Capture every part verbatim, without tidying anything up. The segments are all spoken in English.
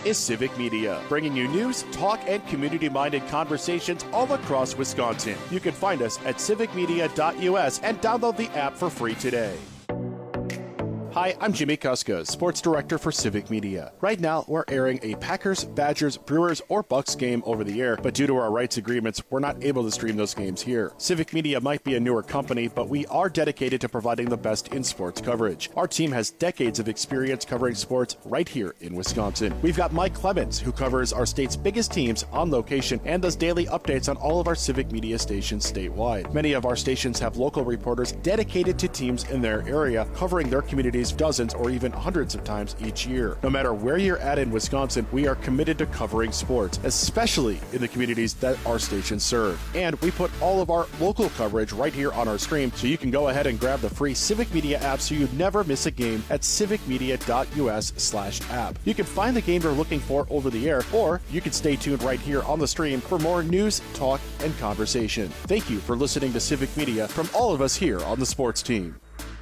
is Civic Media, bringing you news, talk, and community-minded conversations all across Wisconsin. You can find us at civic media dot U S and download the app for free today. Hi, I'm Jimmy Kuska, Sports Director for Civic Media. Right now, we're airing a Packers, Badgers, Brewers, or Bucks game over the air, but due to our rights agreements, we're not able to stream those games here. Civic Media might be a newer company, but we are dedicated to providing the best in sports coverage. Our team has decades of experience covering sports right here in Wisconsin. We've got Mike Clemens, who covers our state's biggest teams on location and does daily updates on all of our Civic Media stations statewide. Many of our stations have local reporters dedicated to teams in their area, covering their communities dozens or even hundreds of times each year. No matter where you're at in Wisconsin, we are committed to covering sports, especially in the communities that our stations serve. And we put all of our local coverage right here on our stream, so you can go ahead and grab the free Civic Media app so you never miss a game at civic media dot U S slash app. You can find the game you're looking for over the air, or you can stay tuned right here on the stream for more news, talk, and conversation. Thank you for listening to Civic Media from all of us here on the sports team.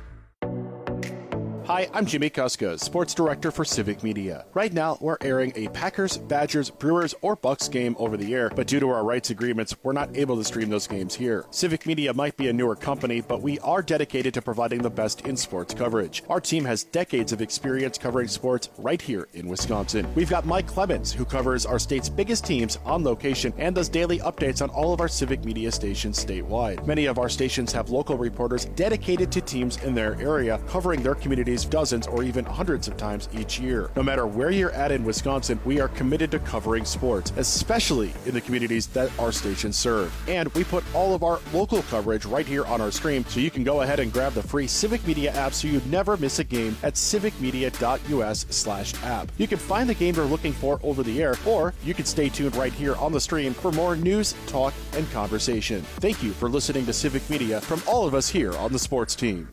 Hi, I'm Jimmy Kuska, Sports Director for Civic Media. Right now, we're airing a Packers, Badgers, Brewers, or Bucks game over the air, but due to our rights agreements, we're not able to stream those games here. Civic Media might be a newer company, but we are dedicated to providing the best in sports coverage. Our team has decades of experience covering sports right here in Wisconsin. We've got Mike Clemens, who covers our state's biggest teams on location and does daily updates on all of our Civic Media stations statewide. Many of our stations have local reporters dedicated to teams in their area, covering their communities dozens or even hundreds of times each year. No matter where you're at in Wisconsin, we are committed to covering sports, especially in the communities that our stations serve. And we put all of our local coverage right here on our stream, so you can go ahead and grab the free Civic Media app so you never miss a game at civic media dot U S slash app. You can find the game you're looking for over the air, or you can stay tuned right here on the stream for more news, talk, and conversation. Thank you for listening to Civic Media from all of us here on the sports team.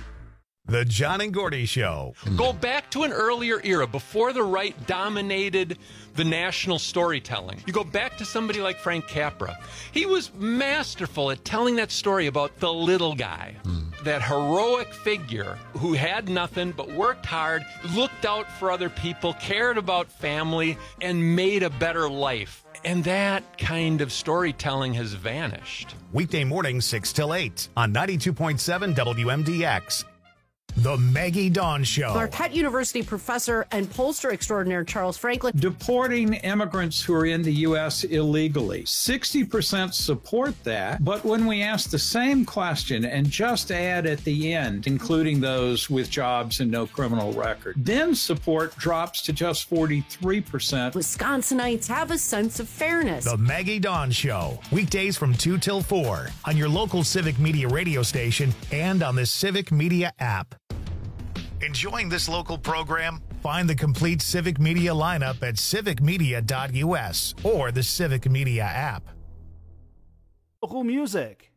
The John and Gordy Show. Go back to an earlier era before the right dominated the national storytelling. You go back to somebody like Frank Capra. He was masterful at telling that story about the little guy, mm. that heroic figure who had nothing but worked hard, looked out for other people, cared about family, and made a better life. And that kind of storytelling has vanished. Weekday mornings, six till eight on ninety-two point seven W M D X. The Maggie Dawn Show. Marquette University professor and pollster extraordinaire Charles Franklin. Deporting immigrants who are in the U S illegally. sixty percent support that, but when we ask the same question and just add at the end, including those with jobs and no criminal record, then support drops to just forty-three percent. Wisconsinites have a sense of fairness. The Maggie Dawn Show. Weekdays from two till four on your local Civic Media radio station and on the Civic Media app. Enjoying this local program? Find the complete Civic Media lineup at civic media dot U S or the Civic Media app. Local music.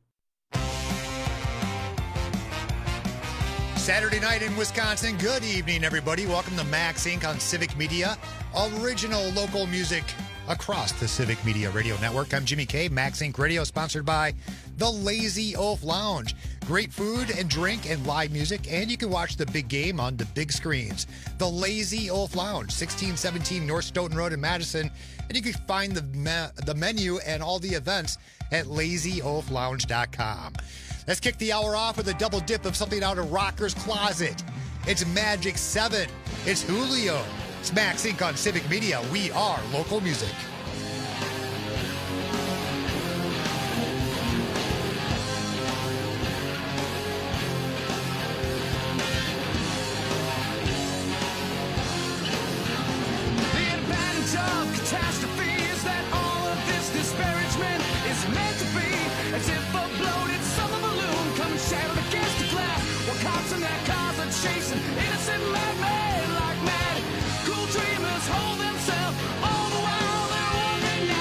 Saturday night in Wisconsin. Good evening, everybody. Welcome to Max Incorporated on Civic Media, original local music across the Civic Media Radio Network. I'm Jimmy K. Max Incorporated Radio, sponsored by the Lazy Oaf Lounge. Great food and drink and live music, and you can watch the big game on the big screens. The Lazy Oaf Lounge, sixteen seventeen North Stoughton Road in Madison, and you can find the me- the menu and all the events at lazy oaf lounge dot com. Let's kick the hour off with a double dip of something out of Rocker's Closet. It's Magic seven. It's Julio. It's Max Incorporated on Civic Media. We are local music. Chasing innocent madmen like mad, cool dreamers hold themselves all the while they're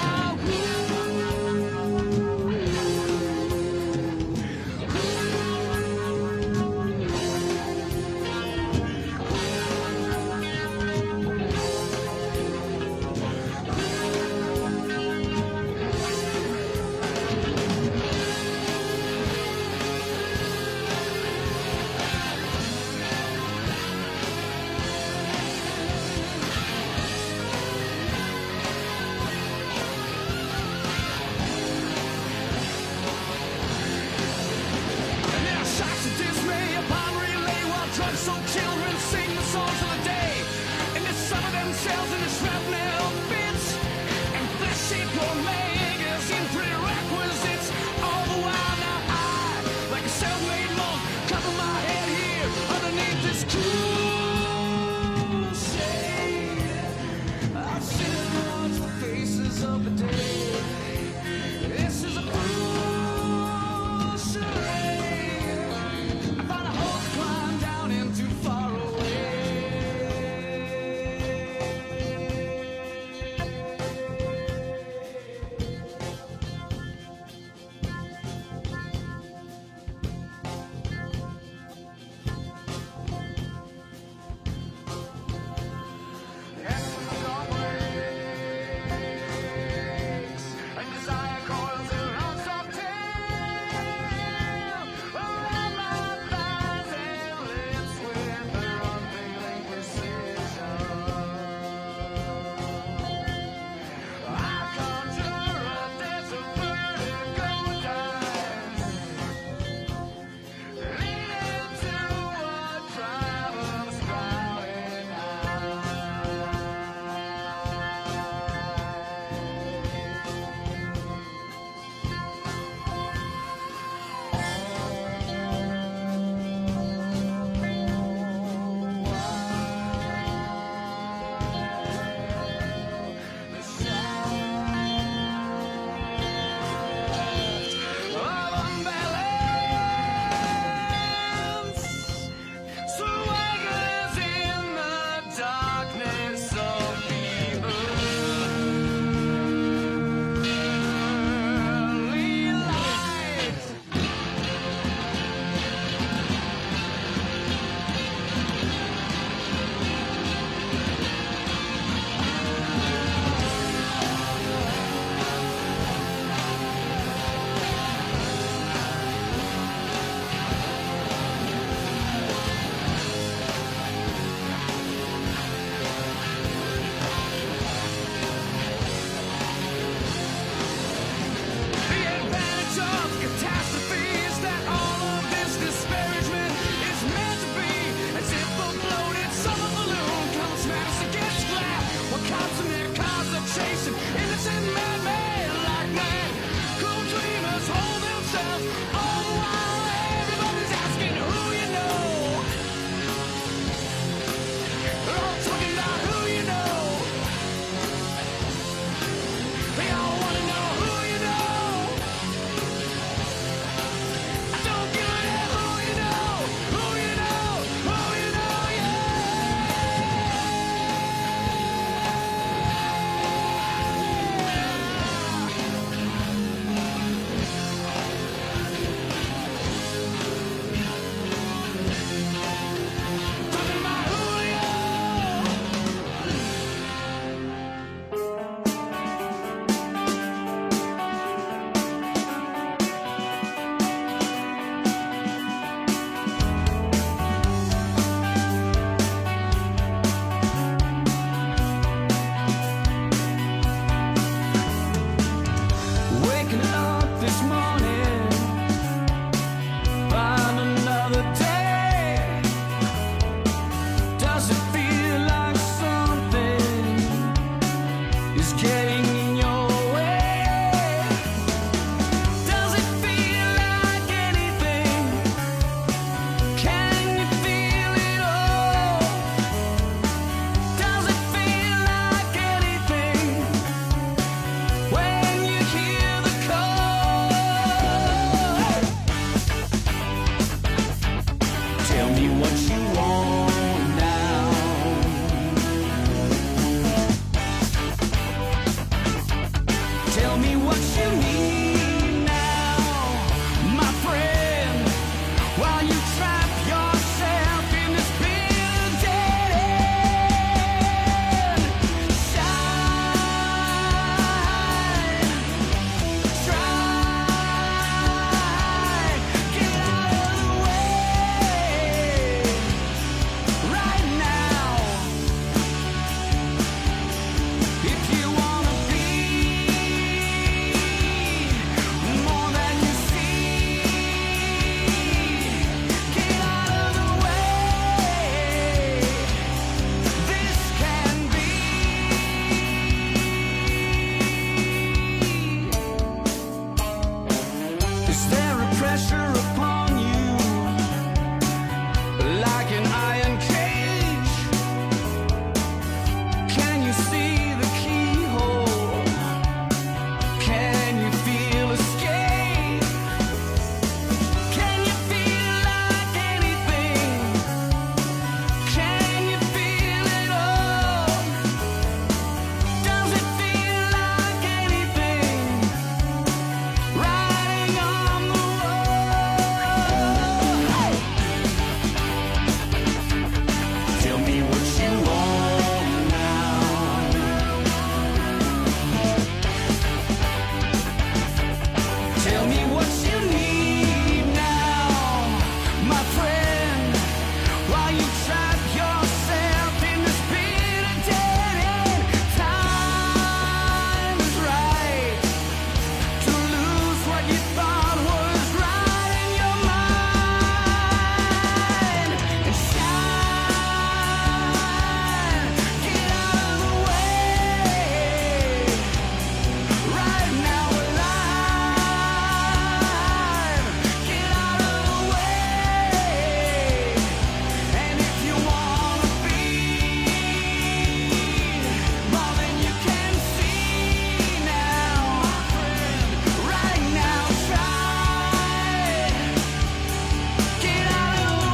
is getting in your way. Does it feel like anything? Can you feel it all? Does it feel like anything when you hear the call? Tell me what you want now. Tell me what you need now, my friend, while you trap yourself in this bitter dead end. Shine, try, get out of the way right now. If you wanna be more than you see, get out of the way. This can be. Is there a pressure upon you like an iron cage? Can you see the keyhole? Can you feel escape? Can you feel like anything? Can you feel it all? Does it feel like anything? Riding on the wall. Tell me what you want now. Tell me what you need now, my friend, while you trap yourself in this bitter dead end. Time is right to lose what you thought was right in your mind and shine. Get out of the way right now, alive. Get out of the way. And if you wanna be more than you can see now, my friend, right now, try. Get out of the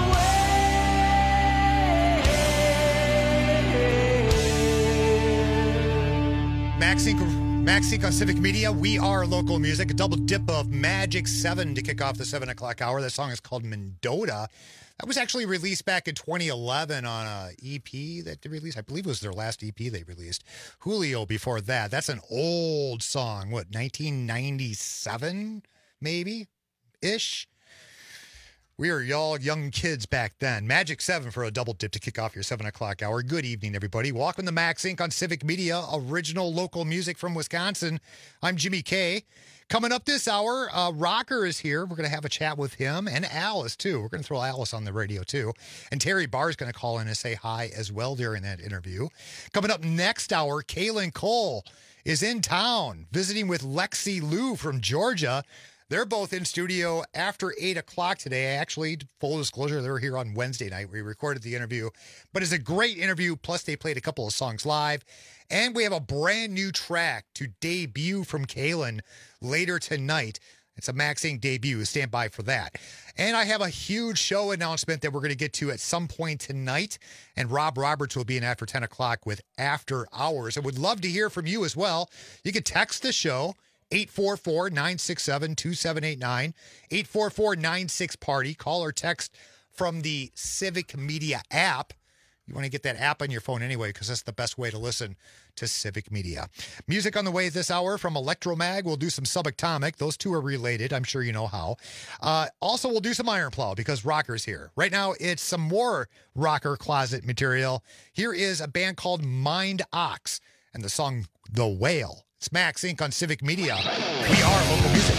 way. Max Inc. Max Inc. on Civic Media. We are local music. A double dip of Magic seven to kick off the seven o'clock hour. That song is called Mendota. That was actually released back in twenty eleven on a E P that they released. I believe it was their last E P they released. Julio before that. That's an old song. What, nineteen ninety-seven, maybe? Ish. We were y'all young kids back then. Magic seven for a double dip to kick off your seven o'clock hour. Good evening, everybody. Welcome to Max Incorporated on Civic Media, original local music from Wisconsin. I'm Jimmy K. Coming up this hour, uh, Rocker is here. We're going to have a chat with him and Alice, too. We're going to throw Alice on the radio, too. And Terry Barr is going to call in and say hi as well during that interview. Coming up next hour, Kaylin Cole is in town visiting with Lexi Lou from Georgia. They're both in studio after eight o'clock today. Actually, full disclosure, they were here on Wednesday night. We recorded the interview, but it's a great interview. Plus, they played a couple of songs live. And we have a brand new track to debut from Kaylin later tonight. It's a Max Incorporated debut. Stand by for that. And I have a huge show announcement that we're going to get to at some point tonight. And Rob Roberts will be in after ten o'clock with After Hours. I would love to hear from you as well. You can text the show. eight four four, nine six seven, two seven eight nine, eight four four, nine six party. Call or text from the Civic Media app. You want to get that app on your phone anyway, because that's the best way to listen to Civic Media. Music on the way this hour from Electromag. We'll do some Subatomic. Those two are related. I'm sure you know how. Uh, also, we'll do some Iron Plow because Rocker's here. Right now, it's some more Rocker closet material. Here is a band called Mind Ox and the song The Whale. It's Max Incorporated on Civic Media. We are local music.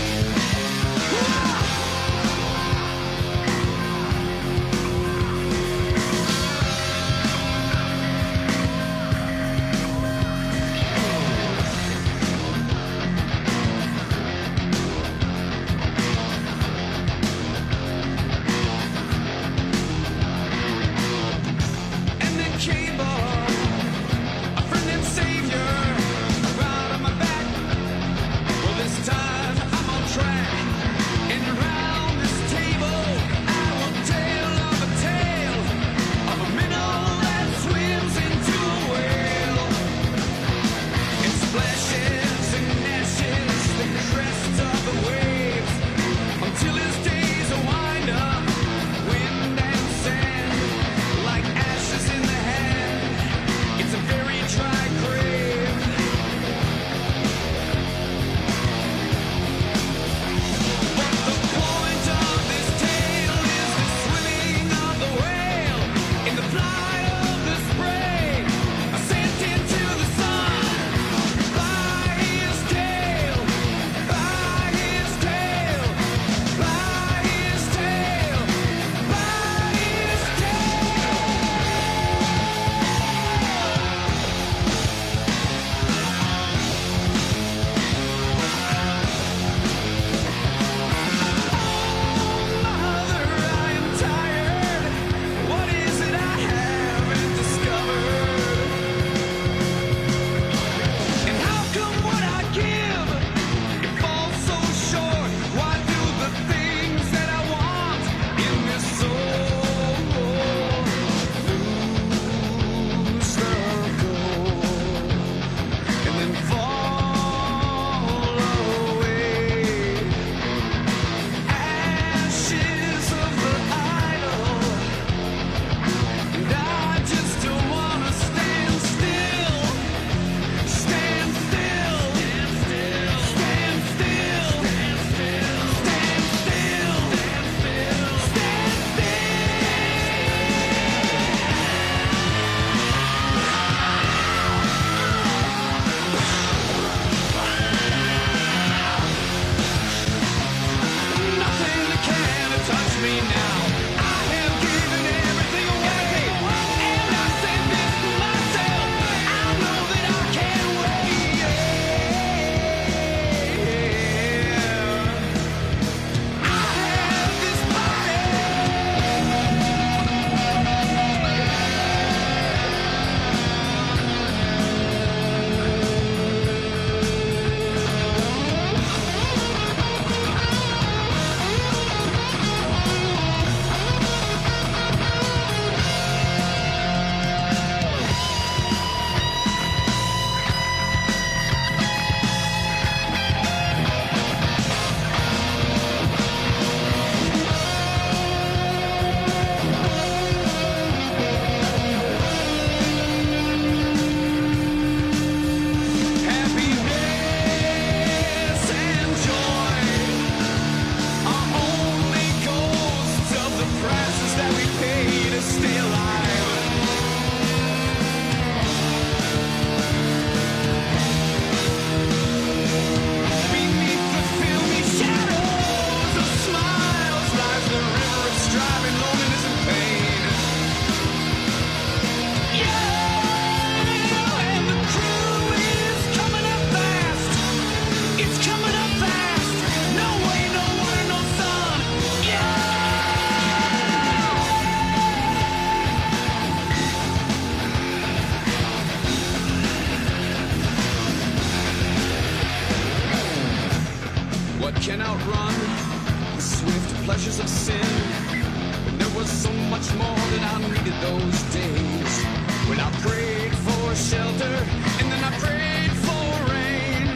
can outrun the swift pleasures of sin. And there was so much more that I needed those days when I prayed for shelter and then I prayed for rain.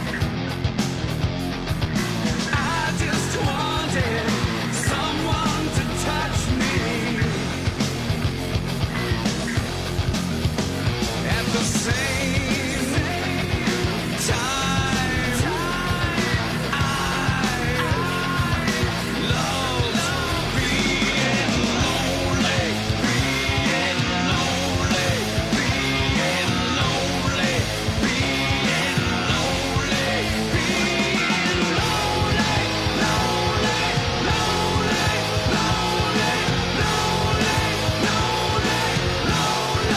I just wanted someone to touch me at the same time. I love being lonely, being lonely, being lonely, being lonely, being lonely, lonely, lonely, lonely, lonely, lonely,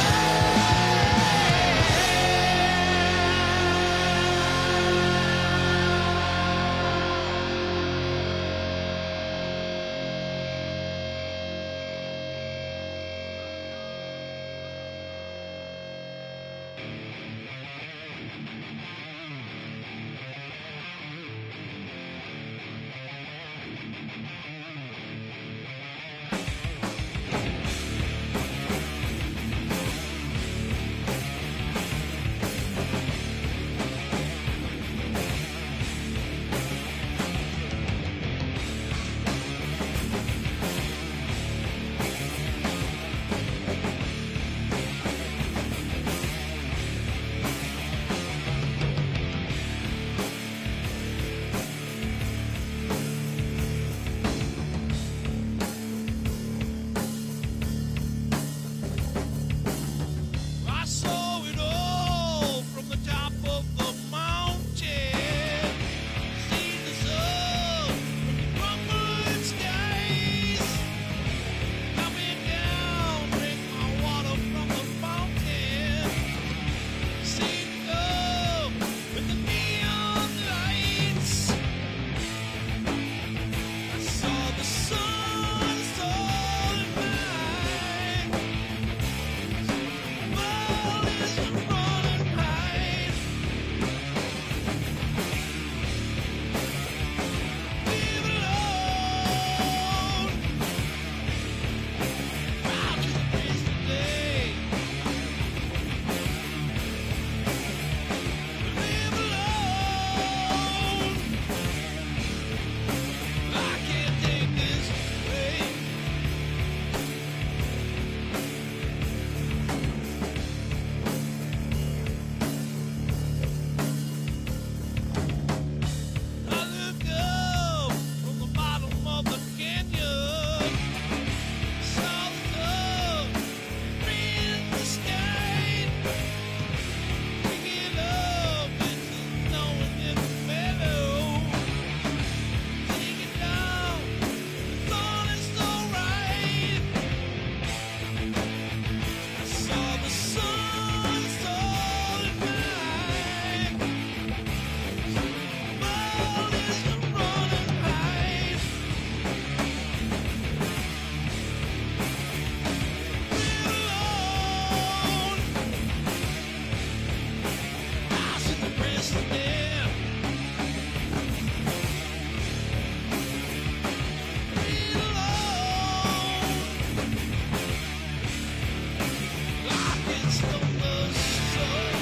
I saw it all from the top of the mountain. Seen the sun from the crumbling skies. Coming down, drink my water from the fountain. Seen it go with the neon lights. I saw the sun so bright. World is running high. Leave alone. Out to the breeze today. Leave alone. I can't take this way. I look up from the bottom of the canyon. Saw the sun in the sky. Pick it up into knowing it's mellow. Take it down, it's all is alright. I saw the sun so bright. World is running high. Leave alone. I see the rest of them. Leave alone. Like it's from the sun.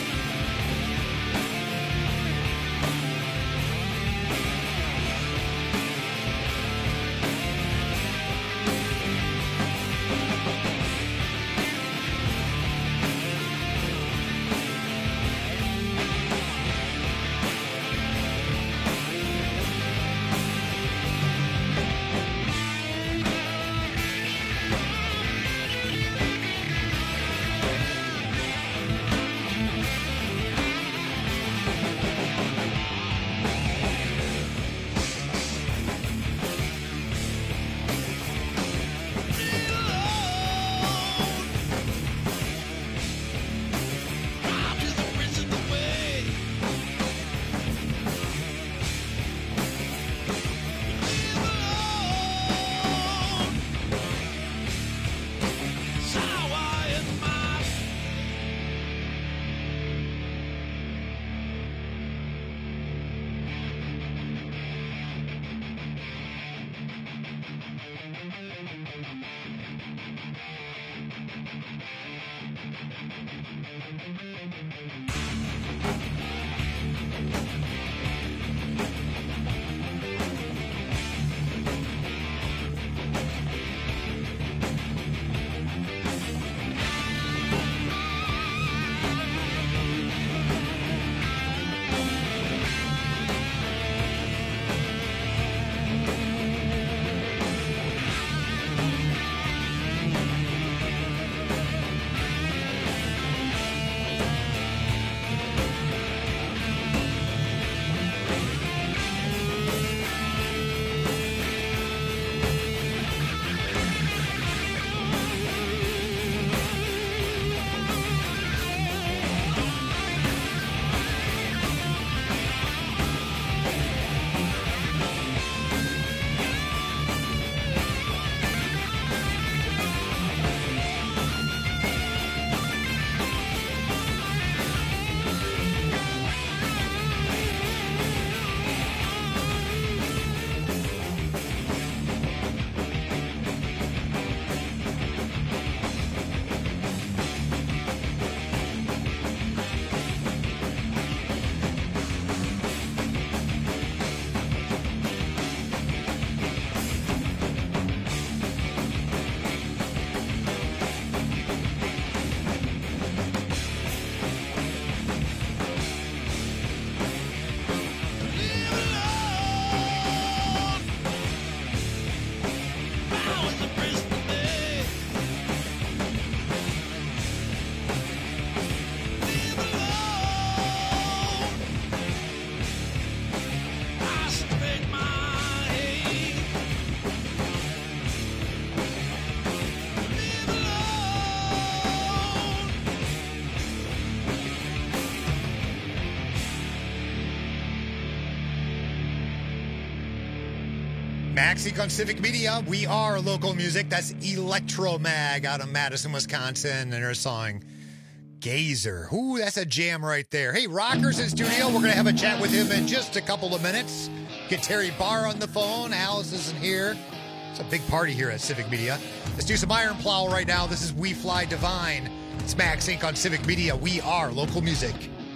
Maxink on Civic Media. We are local music. That's Electromag out of Madison, Wisconsin, and their song Gazer. Ooh, that's a jam right there. Hey, Rocker's in studio. We're going to have a chat with him in just a couple of minutes. Get Terry Barr on the phone. Alice isn't here. It's a big party here at Civic Media. Let's do some Iron Plow right now. This is We Fly Divine. It's Maxink on Civic Media. We are local music.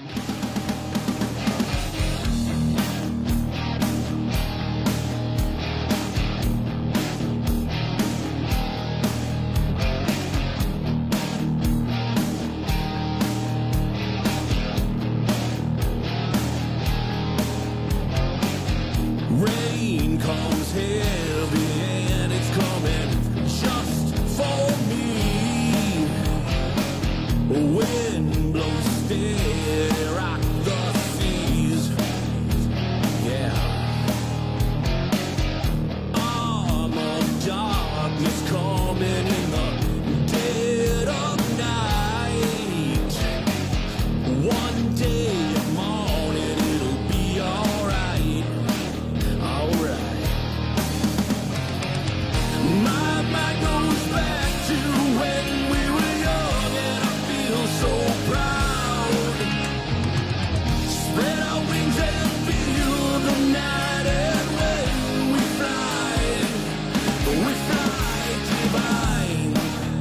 Rain comes heavy and it's coming just for me. Wind blows steady, rock the seas. Yeah. Arm of darkness coming in the dead of night. One day of morning it'll be alright. Alright. My mind goes back to when we were young and I feel so proud. Spread our wings and feel the night and when we fly, we fly divine.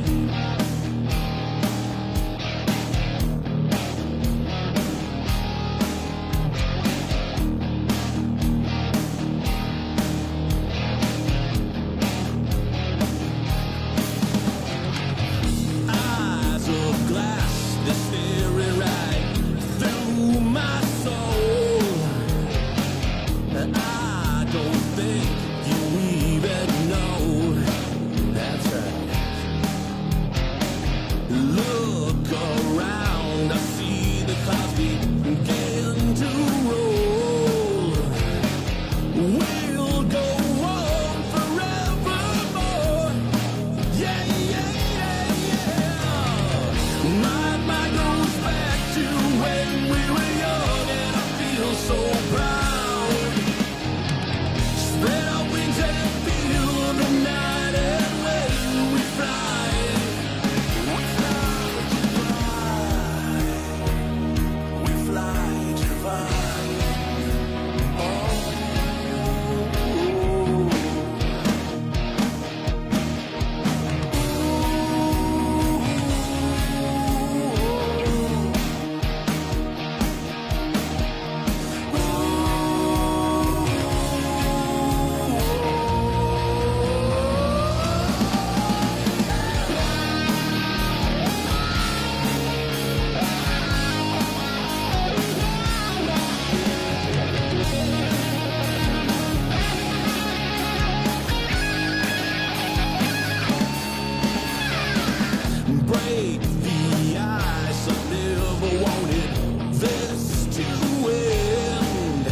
Eyes of glass, they're staring right through my soul. I don't think you even know. That's right. Look around, I see the clouds begin to roll. We'll go on forevermore. Yeah, yeah, yeah, yeah. My mind goes back to when we were young and I feel so proud. Spread our wings and feel the night and when we fly, we fly divine. We fly divine. Oh. Break the ice, I never wanted this to end.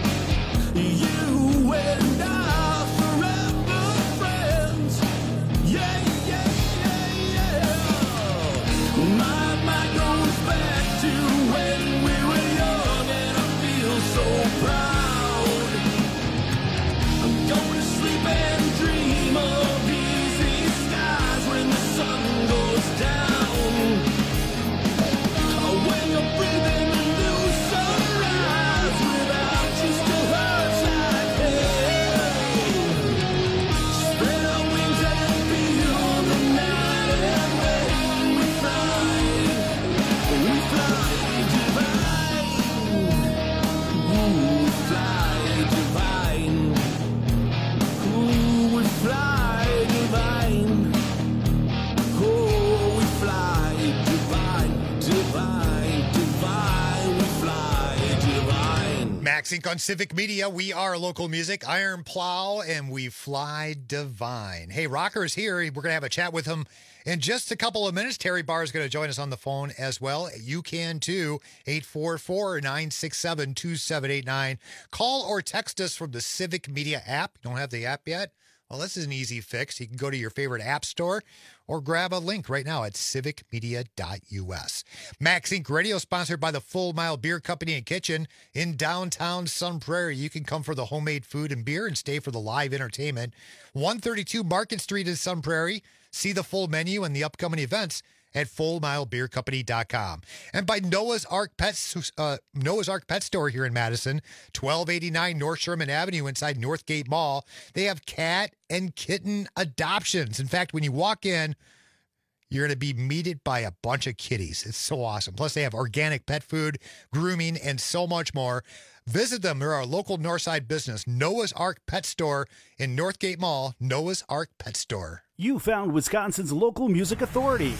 You and I forever friends. Yeah, yeah, yeah, yeah. My mind goes back to when we were young and I feel so proud. I'm going to sleep and dream of easy skies when the sun goes down. When you're breathing a new sunrise without you still hurts like hell. Spread our wings and feel the night and when we fly, we fly divine. Ooh, we fly divine. Ooh, we fly divine. Oh, we fly divine, divine, divine. We fly divine. Maxink on Civic Media. We are local music. Iron Plow and We Fly Divine. Hey, Rocker's here. We're going to have a chat with him in just a couple of minutes. Terry Barr is going to join us on the phone as well. You can too. eight four four, nine six seven, two seven eight nine. Call or text us from the Civic Media app. You don't have the app yet? Well, this is an easy fix. You can go to your favorite app store or grab a link right now at civic media dot U S. Max Incorporated. Radio, sponsored by the Full Mile Beer Company and Kitchen in downtown Sun Prairie. You can come for the homemade food and beer and stay for the live entertainment. one thirty-two Market Street in Sun Prairie. See the full menu and the upcoming events at full mile beer company dot com. And by Noah's Ark Pets, uh, Noah's Ark Pet Store here in Madison, twelve eighty-nine North Sherman Avenue inside Northgate Mall. They have cat and kitten adoptions. In fact, when you walk in, you're going to be meted by a bunch of kitties. It's so awesome. Plus, they have organic pet food, grooming, and so much more. Visit them. They're our local Northside business, Noah's Ark Pet Store in Northgate Mall, Noah's Ark Pet Store. You found Wisconsin's local music authority.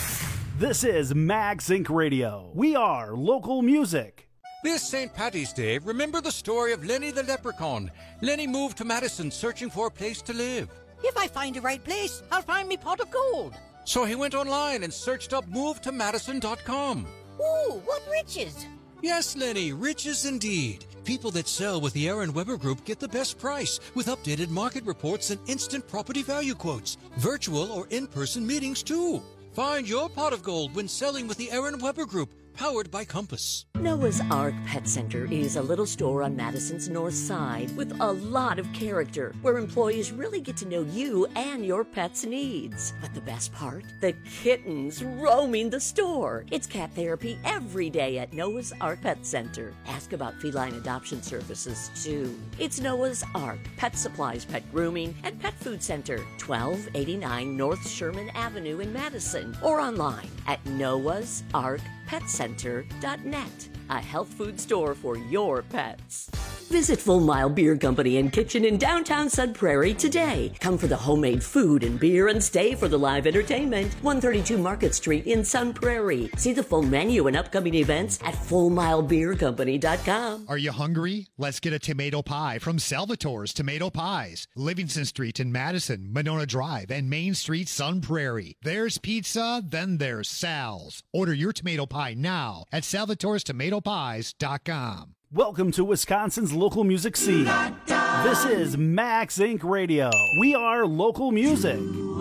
This is Max Incorporated. Radio. We are local music. This Saint Patty's Day, remember the story of Lenny the Leprechaun. Lenny moved to Madison searching for a place to live. If I find the right place, I'll find me pot of gold. So he went online and searched up move to madison dot com. Ooh, what riches! Yes, Lenny, riches indeed. People that sell with the Aaron Weber Group get the best price with updated market reports and instant property value quotes. Virtual or in-person meetings, too. Find your pot of gold when selling with the Aaron Weber Group, powered by Compass. Noah's Ark Pet Center is a little store on Madison's north side with a lot of character, where employees really get to know you and your pet's needs. But the best part? The kittens roaming the store. It's cat therapy every day at Noah's Ark Pet Center. Ask about feline adoption services, too. It's Noah's Ark Pet Supplies, Pet Grooming, and Pet Food Center, twelve eighty-nine North Sherman Avenue in Madison, or online at noahs ark pet center dot net, a health food store for your pets. Visit Full Mile Beer Company and Kitchen in downtown Sun Prairie today. Come for the homemade food and beer and stay for the live entertainment. one thirty-two Market Street in Sun Prairie. See the full menu and upcoming events at full mile beer company dot com. Are you hungry? Let's get a tomato pie from Salvatore's Tomato Pies. Livingston Street in Madison, Monona Drive, and Main Street, Sun Prairie. There's pizza, then there's Sal's. Order your tomato pie now at salvatores tomato pies dot com. Welcome to Wisconsin's local music scene. This is Max Incorporated. Radio. We are local music.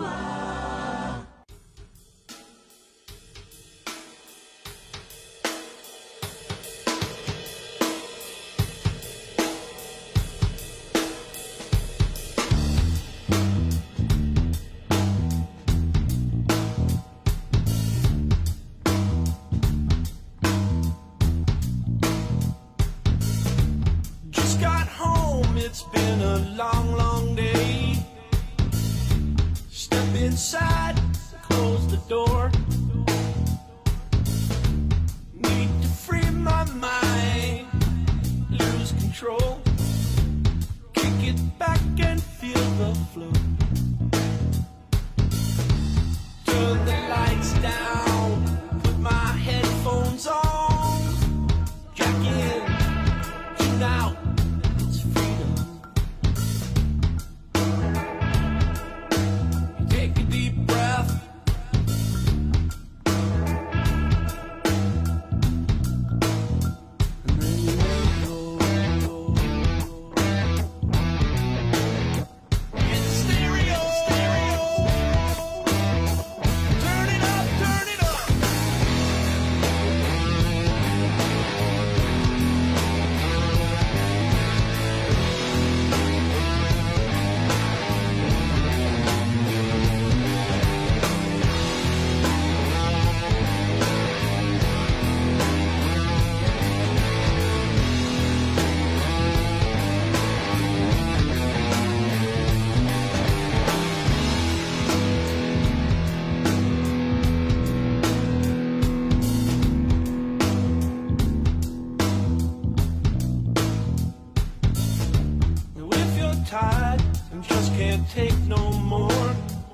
It's been a long, long day. Step inside, close the door. Need to free my mind, lose control. Kick it back and feel the flow. Turn the lights down, put my headphones on. Jack in, tune out. Take no more.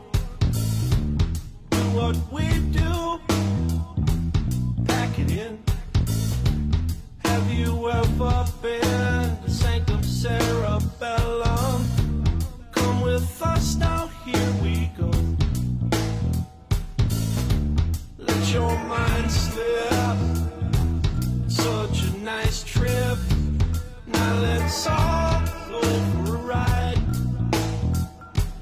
Do what we do. Pack it in. Have you ever been to Sanctum Cerebellum? Come with us now, here we go. Let your mind slip. Such a nice trip. Now let's all go for a ride.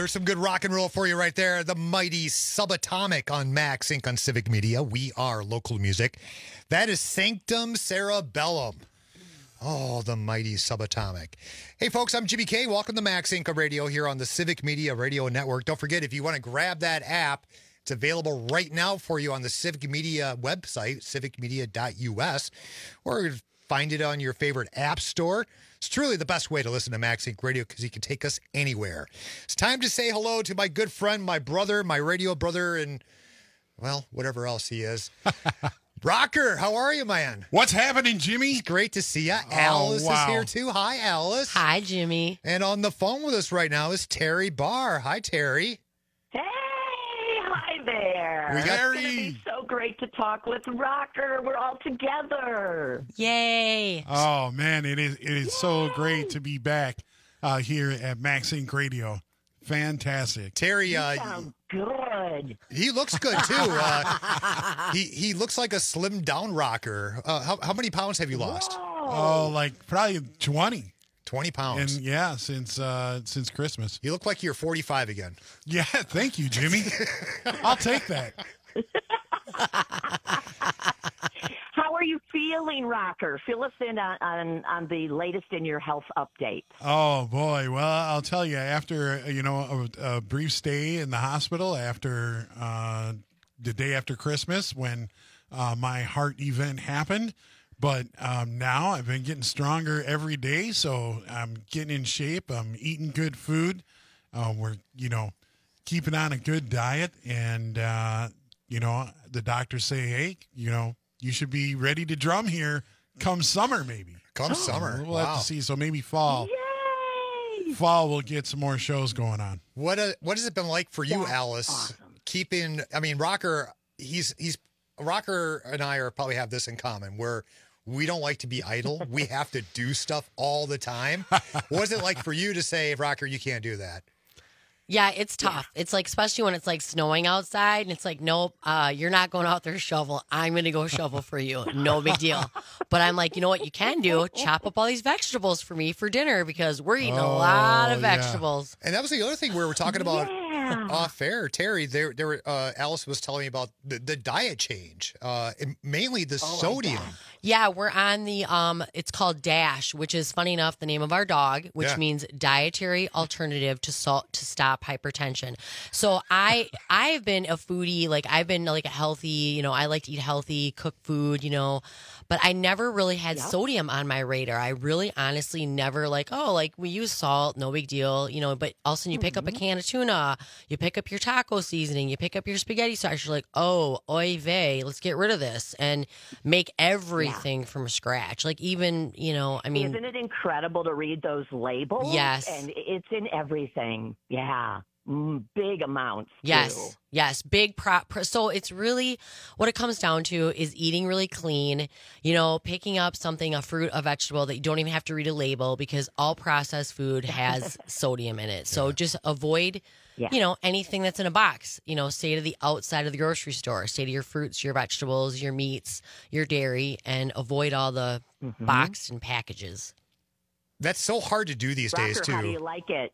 There's some good rock and roll for you right there. The mighty Subatomic on Max Incorporated on Civic Media. We are local music. That is Sanctum Cerebellum. Oh, the mighty Subatomic. Hey, folks, I'm Jimmy K. Welcome to Max Incorporated Radio here on the Civic Media Radio Network. Don't forget, if you want to grab that app, it's available right now for you on the Civic Media website, civic media dot u s, or find it on your favorite app store. It's truly the best way to listen to Max Incorporated Radio because you can take us anywhere. It's time to say hello to my good friend, my brother, my radio brother, and, well, whatever else he is. Rocker, how are you, man? What's happening, Jimmy? It's great to see you. Oh, Alice wow. is here, too. Hi, Alice. Hi, Jimmy. And on the phone with us right now is Terry Barr. Hi, Terry. Hey, hi there. We got- It's going to be so great to talk with Rocker. We're all together. Yay. Oh, man, it is it is so great to be back uh, here at Max Incorporated Radio. Fantastic. Terry, You uh, sound good. he looks good, too. Uh, he, he looks like a slimmed down rocker. Uh, how, how many pounds have you lost? Oh, like probably twenty. twenty pounds. And yeah, since uh, since Christmas. You look like you're forty-five again. Yeah, thank you, Jimmy. I'll take that. How are you feeling, Rocker? Fill us in on, on, on the latest in your health update. Oh boy! Well, I'll tell you. After you know a, a brief stay in the hospital, after uh, the day after Christmas, when uh, my heart event happened, but um, now I've been getting stronger every day. So I'm getting in shape. I'm eating good food. Uh, we're you know keeping on a good diet, and uh, you know the doctors say, hey, you know. You should be ready to drum here come summer, maybe. Come summer. We'll Wow. have to see. So maybe fall. Yay! Fall, we'll get some more shows going on. What uh, what has it been like for you, That's Alice? awesome. Keeping, I mean, Rocker, he's, he's, Rocker and I are probably have this in common where we don't like to be idle. We have to do stuff all the time. What is it like for you to say, Rocker, you can't do that? Yeah, it's tough. It's like, especially when it's like snowing outside and it's like, nope, uh, you're not going out there to shovel. I'm going to go shovel for you. No big deal. But I'm like, you know what you can do? Chop up all these vegetables for me for dinner because we're eating a lot of Oh, yeah. vegetables. And that was the other thing we were talking about Yeah. off air. Terry, there, there, were, uh, Alice was telling me about the, the diet change, uh, and mainly the sodium. Yeah, we're on the, um, it's called DASH, which is funny enough, the name of our dog, which Yeah. means dietary alternative to salt to stop hypertension. So I, I've been a foodie, like I've been like a healthy, you know, I like to eat healthy, cook food, you know, but I never really had Yep. sodium on my radar. I really honestly never like, oh, like we use salt, no big deal, you know, but all of a sudden you pick up a can of tuna, you pick up your taco seasoning, you pick up your spaghetti sauce, you're like, oh, oy vey, let's get rid of this and make everything from scratch. Like even, you know, I mean, Isn't it incredible to read those labels? Yes. And it's in everything. Yeah. Mm, big amounts. too. yes, yes, big prop. Pro, so it's really what it comes down to is eating really clean, you know, picking up something, a fruit, a vegetable that you don't even have to read a label because all processed food has sodium in it. So just avoid, Yeah. you know, anything that's in a box, you know, stay to the outside of the grocery store, stay to your fruits, your vegetables, your meats, your dairy, and avoid all the Mhm. boxed and packages. That's so hard to do these Rocker, days, too. how do you like it?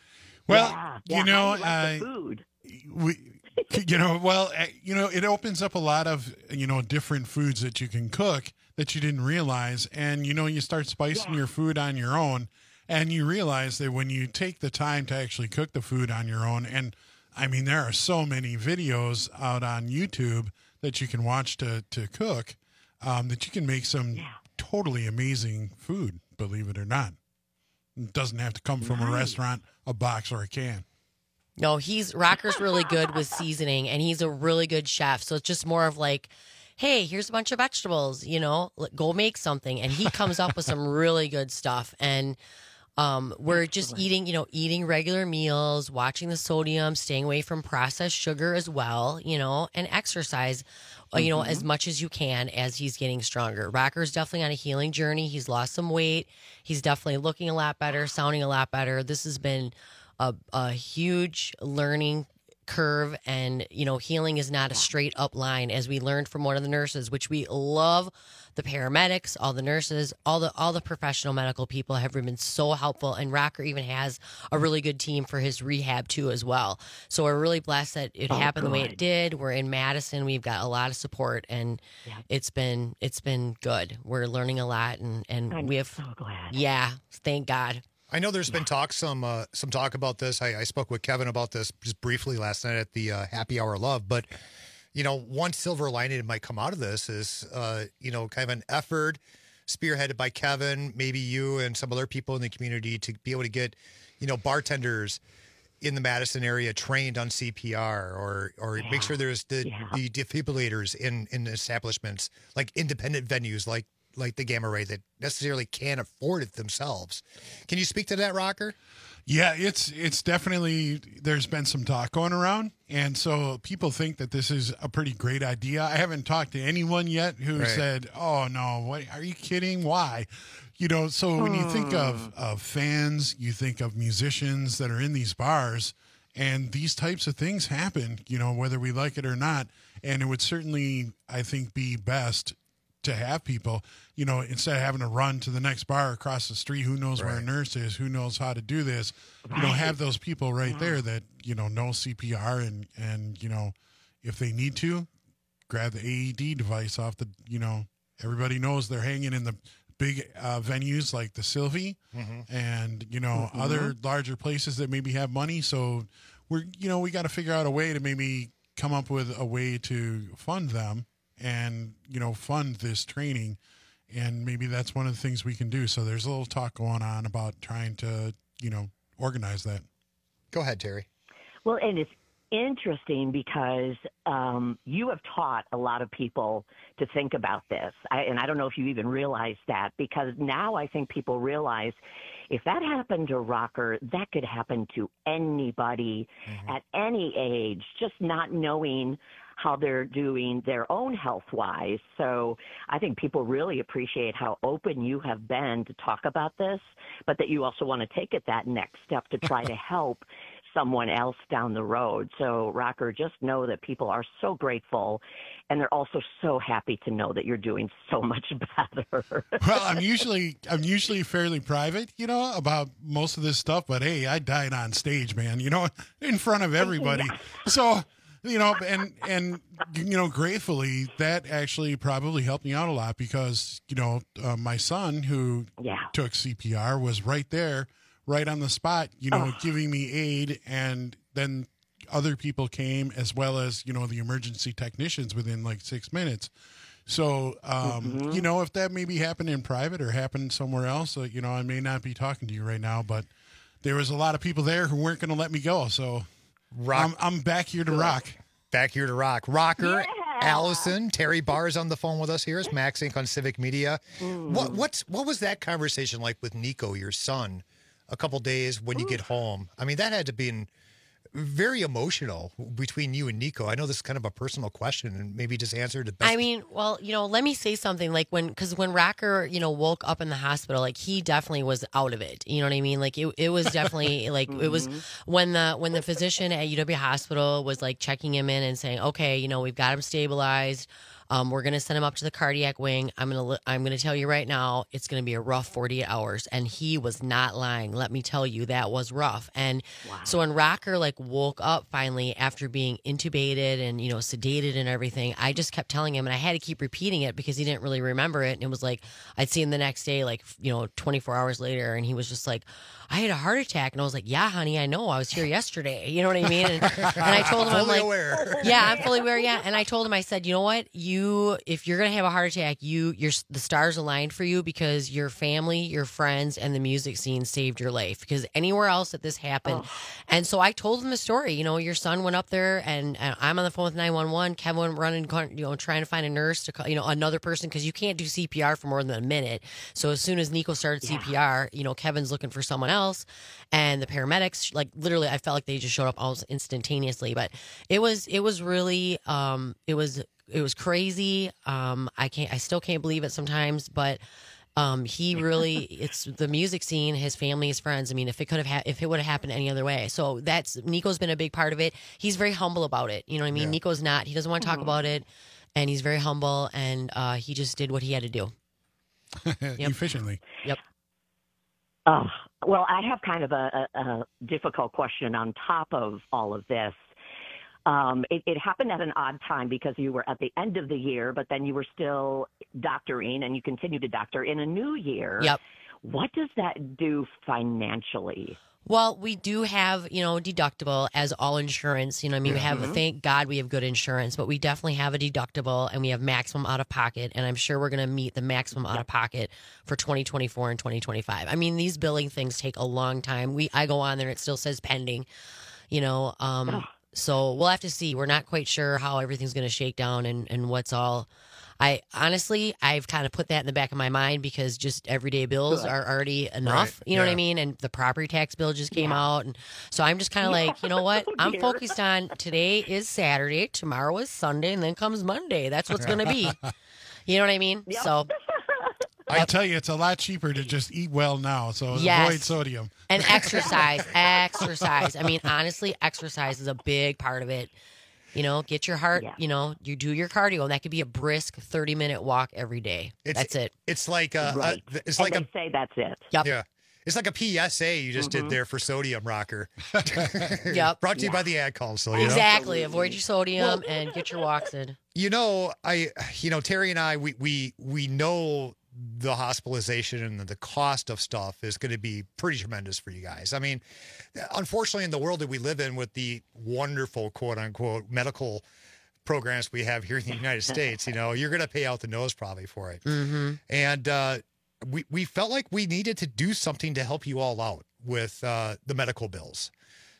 Well, yeah. you Yeah, know, how do you like the uh, food. we, you know, well, uh, you know, it opens up a lot of, you know, different foods that you can cook that you didn't realize. And, you know, you start spicing Yeah. your food on your own and you realize that when you take the time to actually cook the food on your own, and I mean, there are so many videos out on YouTube that you can watch to, to cook, um, that you can make some Yeah. totally amazing food, believe it or not. It doesn't have to come from a Nice. restaurant, a box, or a can. No, he's Rocker's really good with seasoning and he's a really good chef. So it's just more of like, hey, here's a bunch of vegetables, you know, let- go make something. And he comes up with some really good stuff. And um, we're just eating, you know, eating regular meals, watching the sodium, staying away from processed sugar as well, you know, and exercise, uh, you know, as much as you can as he's getting stronger. Rocker's definitely on a healing journey. He's lost some weight. He's definitely looking a lot better, sounding a lot better. This has been a, a huge learning curve, and you know, healing is not a straight up line, as we learned from one of the nurses, which we love. The paramedics, all the nurses, all the all the professional medical people have been so helpful, and Rocker even has a really good team for his rehab too as well. So we're really blessed that it Oh, happened the way good. it did. We're in Madison. We've got a lot of support, and it's been it's been good. We're learning a lot, and and I'm we have so glad. Yeah, thank God. I know there's been talk, some uh, some talk about this. I, I spoke with Kevin about this just briefly last night at the uh, Happy Hour Love. But, you know, one silver lining that might come out of this is, uh, you know, kind of an effort spearheaded by Kevin, maybe you and some other people in the community to be able to get, you know, bartenders in the Madison area trained on C P R, or or Yeah. make sure there's the, Yeah. the defibrillators in, in establishments, like independent venues like like the Gamma Ray that necessarily can't afford it themselves. Can you speak to that, Rocker? Yeah, it's it's definitely, there's been some talk going around, and so people think that this is a pretty great idea. I haven't talked to anyone yet who Right. said, "Oh no, what, are you kidding? Why?" You know, so when you think of of fans, you think of musicians that are in these bars, and these types of things happen. You know, whether we like it or not, and it would certainly, I think, be best to have people, you know, instead of having to run to the next bar across the street, who knows where a Right. nurse is, who knows how to do this, you know, have those people right there that, you know, know C P R, and, and, you know, if they need to, grab the A E D device off the, you know, everybody knows they're hanging in the big uh, venues like the Sylvie Mhm. and, you know, Mhm. other larger places that maybe have money. So we're, you know, we got to figure out a way to maybe come up with a way to fund them and, you know, fund this training. And maybe that's one of the things we can do. So there's a little talk going on about trying to, you know, organize that. Go ahead, Terry. Well, and it's interesting because um, you have taught a lot of people to think about this. I, and I don't know if you even realize that, because now I think people realize if that happened to Rocker, that could happen to anybody at any age, just not knowing how they're doing their own health-wise. So I think people really appreciate how open you have been to talk about this, but that you also want to take it that next step to try to help someone else down the road. So, Rocker, just know that people are so grateful, and they're also so happy to know that you're doing so much better. Well, I'm usually I'm usually fairly private, you know, about most of this stuff. But hey, I died on stage, man, you know, in front of everybody. So, you know, and and you know, gratefully, that actually probably helped me out a lot because, you know, uh, my son who yeah. took C P R was right there, right on the spot, you know, Oh. giving me aid, and then other people came as well as, you know, the emergency technicians within like six minutes. So, um, Mhm. you know, if that maybe happened in private or happened somewhere else, uh, you know, I may not be talking to you right now, but there was a lot of people there who weren't going to let me go. So Rock. I'm, I'm back here to rock. Back here to rock. Rocker, Allison, Terry Barr is on the phone with us here. It's Max Inc on Civic Media. What what's what was that conversation like with Nico, your son, a couple days when you get home? I mean, that had to be in, very emotional between you and Nico. I know this is kind of a personal question, and maybe just answer it the best. I mean, well, you know, let me say something. Like when, because when Rocker, you know, woke up in the hospital, like he definitely was out of it. You know what I mean? Like it, it was definitely like it was when the when the physician at U W Hospital was like checking him in and saying, okay, you know, we've got him stabilized. Um, we're gonna send him up to the cardiac wing. I'm gonna li- I'm gonna tell you right now, it's gonna be a rough forty-eight hours. And he was not lying. Let me tell you, that was rough. And so when Rocker like woke up finally after being intubated and you know sedated and everything, I just kept telling him, and I had to keep repeating it because he didn't really remember it. And it was like I'd see him the next day, like you know, twenty-four hours later, and he was just like, I had a heart attack. And I was like, yeah, honey, I know. I was here yesterday. You know what I mean? And, and I told him, I'm Fully like, aware. yeah, I'm fully aware. Yeah. And I told him, I said, you know what? You, if you're going to have a heart attack, you, you're, the stars aligned for you because your family, your friends, and the music scene saved your life because anywhere else that this happened. And so I told him the story. You know, your son went up there and, and I'm on the phone with nine one one. Kevin went running, you know, trying to find a nurse to call, you know, another person because you can't do C P R for more than a minute. So as soon as Nico started C P R, you know, Kevin's looking for someone else. And the paramedics, like literally, I felt like they just showed up almost instantaneously. But it was, it was really, um, it was, it was crazy. Um, I can't, I still can't believe it sometimes. But Um, he really, it's the music scene, his family, his friends. I mean, if it could have, ha- if it would have happened any other way. So that's, Nico's been a big part of it. He's very humble about it. You know what I mean? Yeah. Nico's not, he doesn't want to talk Mhm. about it, and he's very humble, and uh, he just did what he had to do. Yep. Efficiently. Yep. Oh, well, I have kind of a, a, a difficult question on top of all of this. Um, it, it happened at an odd time because you were at the end of the year, but then you were still doctoring and you continue to doctor in a new year. Yep. What does that do financially? Well, we do have, you know, deductible as all insurance. You know, what I mean, we have, Mhm. thank God we have good insurance, but we definitely have a deductible and we have maximum out of pocket. And I'm sure we're going to meet the maximum out of pocket for twenty twenty-four and twenty twenty-five. I mean, these billing things take a long time. We, I go on there, it still says pending, you know, um, so we'll have to see. We're not quite sure how everything's going to shake down and, and what's all. I honestly, I've kind of put that in the back of my mind because just everyday bills Good. are already enough. Right, You know what yeah. I mean? And the property tax bill just came Yeah. out. And so I'm just kind of like, you know what? Oh, I'm dear. focused on today is Saturday, tomorrow is Sunday, and then comes Monday. That's what's going to be. You know what I mean? Yep. So, I tell you, it's a lot cheaper to just eat well now. So Yes. avoid sodium. and exercise, exercise. I mean, honestly, exercise is a big part of it. You know, get your heart, Yeah. you know, you do your cardio, and that could be a brisk thirty minute walk every day. It's- That's it. It's like a, a- Right. it's And like they a say that's it. Yep. yeah. It's like a P S A you just Mhm. did there for Sodium Rocker. Yep. Brought to you Yeah. by the Ad Council. You know? Exactly. Avoid your sodium and get your walks in. You know, I, you know, Terry and I, we we we know the hospitalization and the cost of stuff is going to be pretty tremendous for you guys. I mean, unfortunately, in the world that we live in, with the wonderful quote unquote medical programs we have here in the United States, you know, you're going to pay out the nose probably for it. Mm-hmm. And uh, we we felt like we needed to do something to help you all out with uh, the medical bills.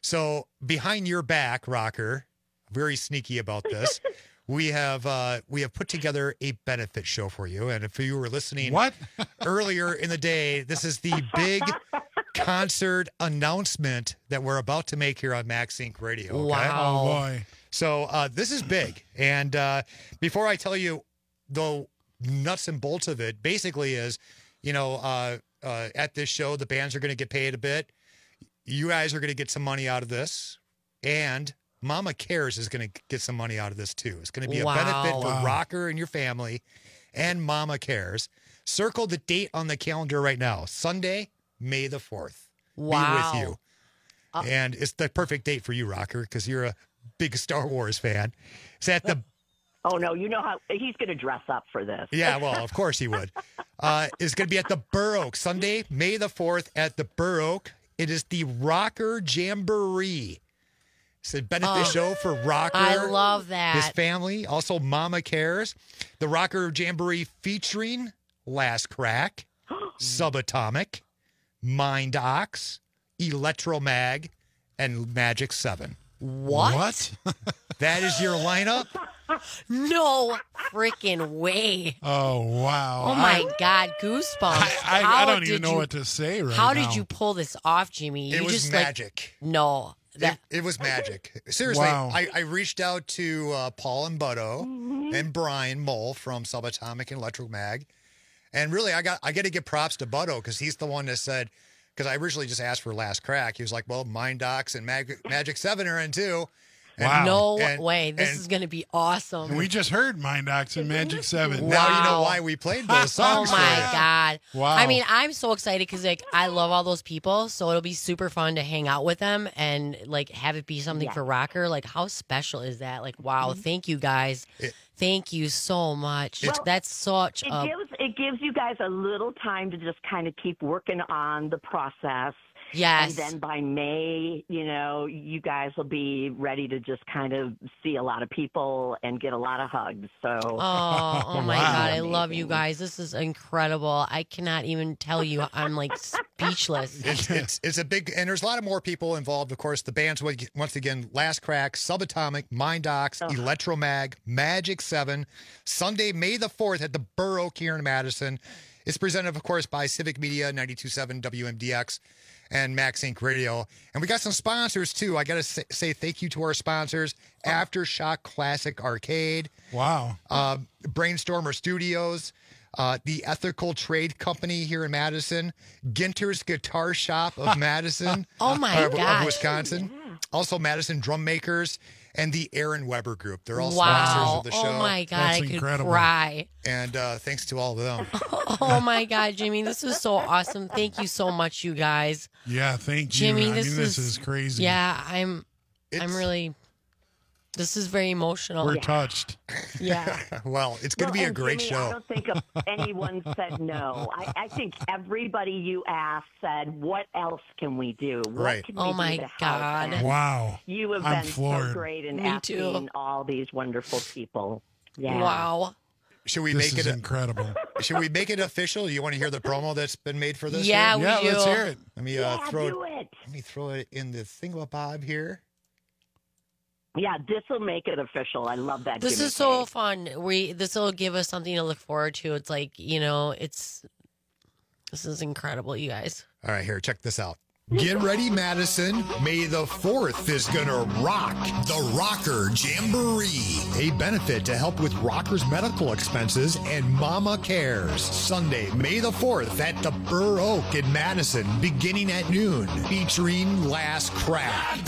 So behind your back, Rocker, very sneaky about this. We have uh, we have put together a benefit show for you, and if you were listening What? earlier in the day, this is the big concert announcement that we're about to make here on Max Inc Radio. Okay? Wow. Oh, boy. So uh, this is big, and uh, before I tell you the nuts and bolts of it, basically is, you know, uh, uh, at this show the bands are going to get paid a bit. You guys are going to get some money out of this, and Mama Cares is going to get some money out of this too. It's going to be a Wow. benefit for Wow. Rocker and your family and Mama Cares. Circle the date on the calendar right now. Sunday, May the fourth. Wow. Be with you. Uh, and it's the perfect date for you, Rocker, because you're a big Star Wars fan. It's at the Oh, no, you know how he's going to dress up for this. Yeah, well, of course he would. Uh, it's going to be at the Burr Oak, Sunday, May the fourth at the Burr Oak. It is the Rocker Jamboree. It's a benefit Oh, show for Rocker. I love His that. family, also Mama Cares. The Rocker Jamboree featuring Last Crack, Subatomic, Mind Ox, Electromag, and Magic seven. What? That is your lineup. No freaking way. Oh, wow. Oh my I, God, goosebumps. I, I, How I don't did even know you- what to say right How now. did you pull this off, Jimmy? You It was just like- magic. no. That It, it was magic. Seriously, Wow. I, I reached out to uh, Paul and Butto and Brian Mull from Subatomic and Electric Mag, and really, I got I got to give props to Butto because he's the one that said, because I originally just asked for Last Crack. He was like, "Well, Mind Docs and Mag- Magic Seven are in too." And, Wow. no and- way. This and is going to be awesome. And we just heard Mind Ox and Magic seven. Now you know Wow. why we played those Oh songs. my for you. God. Wow. I mean, I'm so excited because like I love all those people. So it'll be super fun to hang out with them and like have it be something Yeah. for Rocker. Like how special is that? Like, wow, Mm-hmm. thank you guys. It- thank you so much. Well, That's such It a gives it gives you guys a little time to just kind of keep working on the process. yes. And then by May, you know, you guys will be ready to just kind of see a lot of people and get a lot of hugs. So, Oh, oh my Wow. God. I love you guys. This is incredible. I cannot even tell you. I'm like speechless. It's, it's it's a big, and there's a lot of more people involved. Of course, the bands once again: Last Crack, Subatomic, Mind Ox, Oh. Electromag, Magic Seven. Sunday, May the fourth at the Burr Oak here in Madison. It's presented, of course, by Civic Media, ninety-two point seven W M D X, and Max Inc Radio. And we got some sponsors too. I got to say, say thank you to our sponsors: Aftershock Classic Arcade, Wow. uh, Brainstormer Studios, uh, the Ethical Trade Company here in Madison, Ginter's Guitar Shop of Madison. Oh, my uh, gosh. Of Wisconsin. Also, Madison Drum Makers and the Aaron Weber Group. They're all Wow. sponsors of the show. Oh, my God. That's I could incredible. cry. And uh, thanks to all of them. Oh, my God, Jimmy. This is so awesome. Thank you so much, you guys. Yeah, thank you. Jimmy, I this mean, this is- is crazy. Yeah, I'm I'm It's- really, this is very emotional. We're touched. Yeah. Well, it's going to Well, be a and great Jimmy, show. I don't think of anyone said no. I, I think everybody you asked said, "What else can we do? What Right. can we Oh, do my to help?" God. And Wow. You have I'm been floored. so great in Me too. asking all these wonderful people. Yeah. Wow. Should we This make is it? incredible. Should we make it official? You want to hear the promo that's been made for this? Yeah, here? we Yeah, do. let's hear it. Let me uh, Yeah, throw do it. it. Let me throw it in the thingamabob here. Yeah, this will make it official. I love that. This Jimmy is so K. fun. We this will give us something to look forward to. It's like, you know, it's this is incredible, you guys. All right, here, check this out. Get ready, Madison. May the fourth is going to rock the Rocker Jamboree, a benefit to help with rockers' medical expenses and Mama Cares. Sunday, May the fourth at the Burr Oak in Madison, beginning at noon, featuring Last Crack,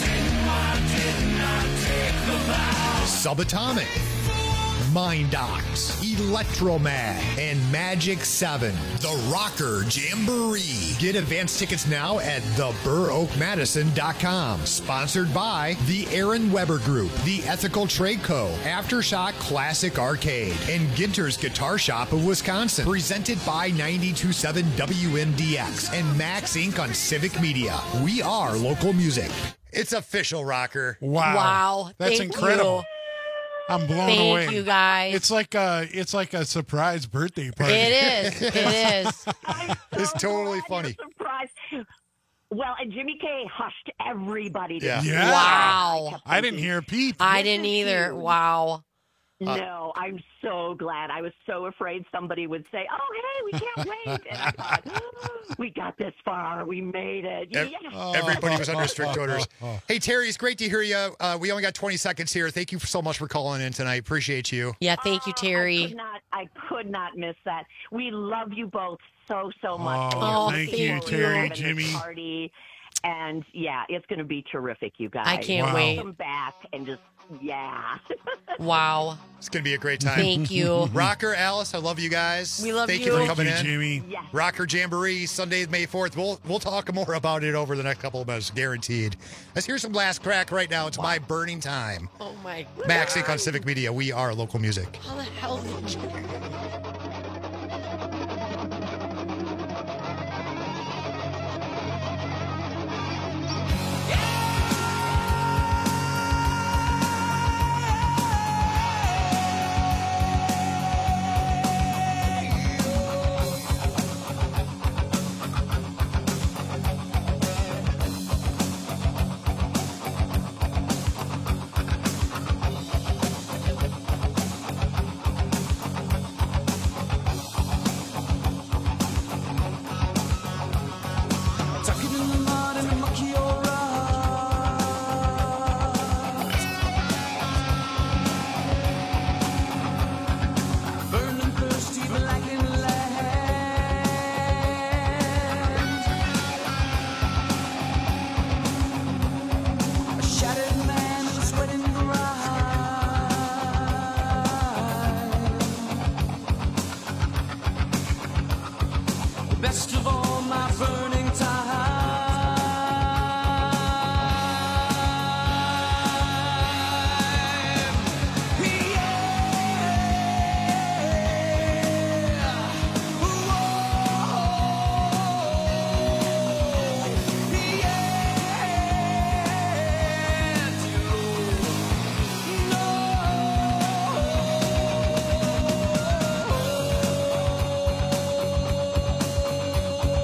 Subatomic, Mind Docs, Electromag, and Magic seven. The Rocker Jamboree. Get advance tickets now at the burr oak madison dot com. Sponsored by the Aaron Weber Group, the Ethical Trade Co., Aftershock Classic Arcade, and Ginter's Guitar Shop of Wisconsin. Presented by ninety-two point seven W M D X and Max Incorporated on Civic Media. We are local music. It's official, Rocker. Wow. Wow. That's Thank incredible. you. I'm blown Thank away. you, guys. It's like a it's like a surprise birthday party. It is. It is. It's totally funny. Surprise. Well, and Jimmy K hushed everybody. To Yeah. Yeah. Wow. I didn't hear a peep. I didn't either. Wow. No, I'm so glad. I was so afraid somebody would say, "Oh, hey, we can't wait." And I thought, oh, we got this far. We made it. Ev- Yeah. Everybody was under strict orders. Hey, Terry, it's great to hear you. Uh, we only got twenty seconds here. Thank you so much for calling in tonight. Appreciate you. Yeah, thank you, I Terry. could not, I could not miss that. We love you both so, so much. Oh, And we're Oh, thank looking you, forward to Terry, having this Jimmy. Party. And yeah, it's going to be terrific, you guys. I can't Wow. wait. Come back and just, yeah. Wow. It's going to be a great time. Thank you. Rocker, Alice, I love you guys. We love Thank you. you for Thank coming you, in. Jimmy. Yes. Rocker Jamboree, Sunday, May fourth. We'll we'll talk more about it over the next couple of months, guaranteed. Let's hear some Last Crack right now. It's My Burning Time. Oh my. Max Inc on Civic Media. We are local music. How the hell did you? Tucking in the mud and a mucky or burning thirsty, black and land. A shattered man in a sweating bride. Best of all, my burning time. Yeah.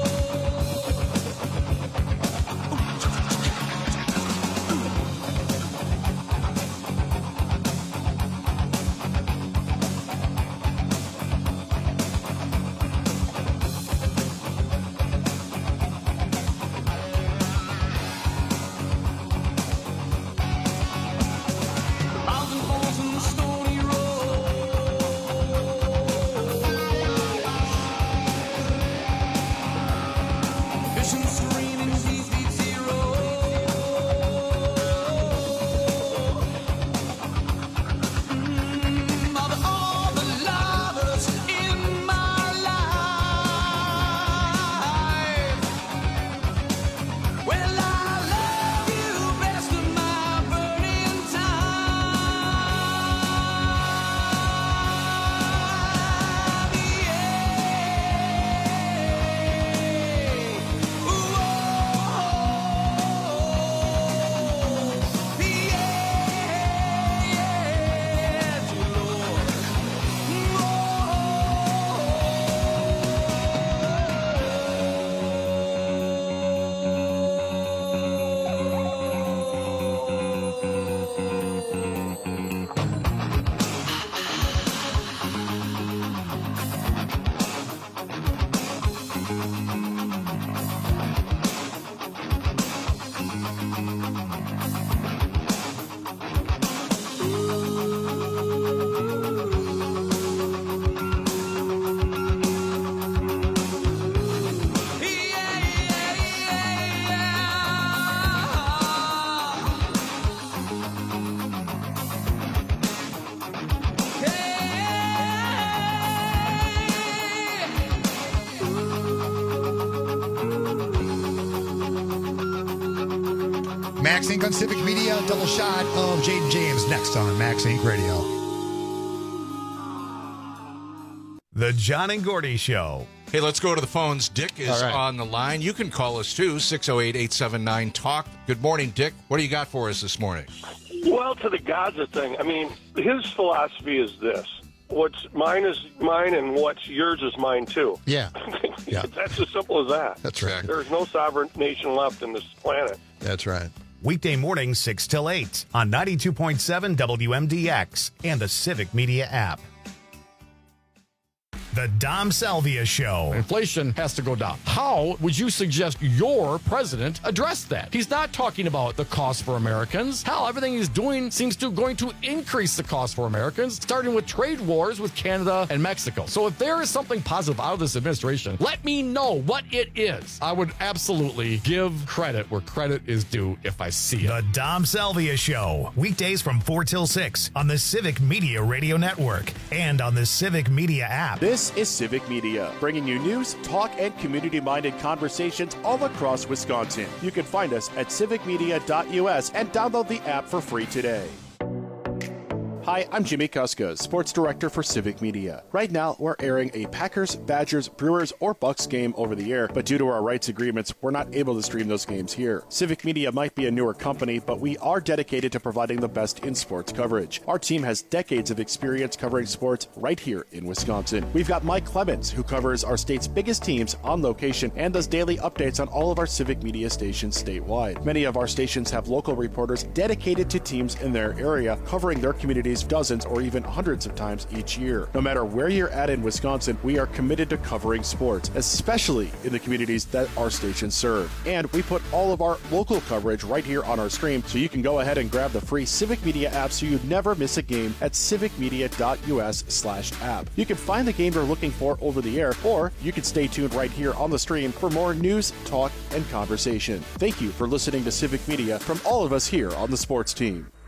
Max Inc on Civic Media. Double shot of Jaden James next on Max Inc Radio. The John and Gordy Show. Hey, let's go to the phones. Dick is right. on the line. You can call us too, six oh eight, eight seven nine, talk. Good morning, Dick. What do you got for us this morning? Well, to the Gaza thing, I mean, his philosophy is this. What's mine is mine, and what's yours is mine, too. Yeah. yeah. That's as simple as that. That's right. There's no sovereign nation left in this planet. That's right. Weekday mornings, six till eight on ninety-two point seven W M D X and the Civic Media app. The Dom Salvia Show. Inflation has to go down. How would you suggest your president address that? He's not talking about the cost for Americans. Hell, everything he's doing seems to going to increase the cost for Americans, starting with trade wars with Canada and Mexico. So if there is something positive out of this administration, let me know what it is. I would absolutely give credit where credit is due if I see it. The Dom Salvia Show. Weekdays from four till six on the Civic Media Radio Network and on the Civic Media app. This is Civic Media, bringing you news, talk, and community-minded conversations all across Wisconsin. You can find us at civic media dot U S and download the app for free today. Hi, I'm Jimmy Kuska, Sports Director for Civic Media. Right now, we're airing a Packers, Badgers, Brewers, or Bucks game over the air, but due to our rights agreements, we're not able to stream those games here. Civic Media might be a newer company, but we are dedicated to providing the best in sports coverage. Our team has decades of experience covering sports right here in Wisconsin. We've got Mike Clemens, who covers our state's biggest teams on location and does daily updates on all of our Civic Media stations statewide. Many of our stations have local reporters dedicated to teams in their area, covering their communities dozens or even hundreds of times each year. No matter where you're at in Wisconsin, we are committed to covering sports, especially in the communities that our stations serve. And we put all of our local coverage right here on our stream, so you can go ahead and grab the free Civic Media app so you never miss a game at civic media dot U S slash app. You can find the game you're looking for over the air, or you can stay tuned right here on the stream for more news, talk, and conversation. Thank you for listening to Civic Media from all of us here on the sports team.